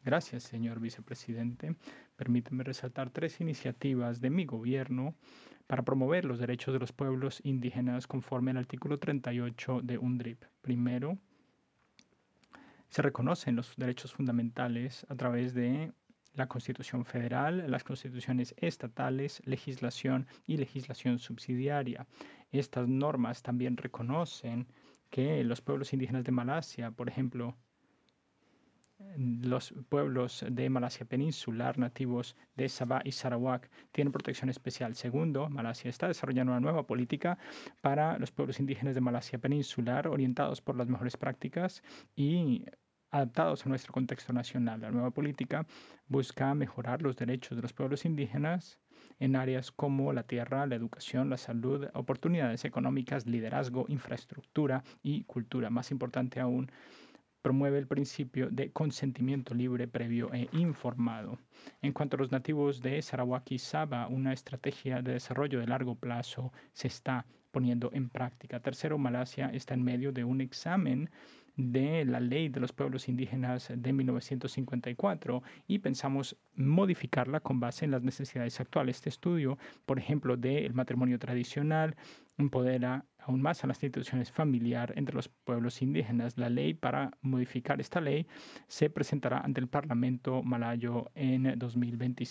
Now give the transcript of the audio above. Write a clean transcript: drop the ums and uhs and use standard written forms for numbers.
Gracias, señor vicepresidente. Permíteme resaltar tres iniciativas de mi gobierno para promover los derechos de los pueblos indígenas conforme al artículo 38 de UNDRIP. Primero, se reconocen los derechos fundamentales a través de la Constitución Federal, las constituciones estatales, legislación y legislación subsidiaria. Estas normas también reconocen que los pueblos indígenas de Malasia, por ejemplo, los pueblos de Malasia Peninsular, nativos de Sabah y Sarawak, tienen protección especial. Segundo, Malasia está desarrollando una nueva política para los pueblos indígenas de Malasia Peninsular, orientados por las mejores prácticas y adaptados a nuestro contexto nacional. La nueva política busca mejorar los derechos de los pueblos indígenas en áreas como la tierra, la educación, la salud, oportunidades económicas, liderazgo, infraestructura y cultura. Más importante aún, promueve el principio de consentimiento libre, previo e informado. En cuanto a los nativos de Sarawak y Sabah, una estrategia de desarrollo de largo plazo se está poniendo en práctica. Tercero, Malasia está en medio de un examen de la ley de los pueblos indígenas de 1954 y pensamos modificarla con base en las necesidades actuales. Este estudio, por ejemplo, del matrimonio tradicional, empodera aún más a las instituciones familiar entre los pueblos indígenas. La ley para modificar esta ley se presentará ante el Parlamento malayo en 2025.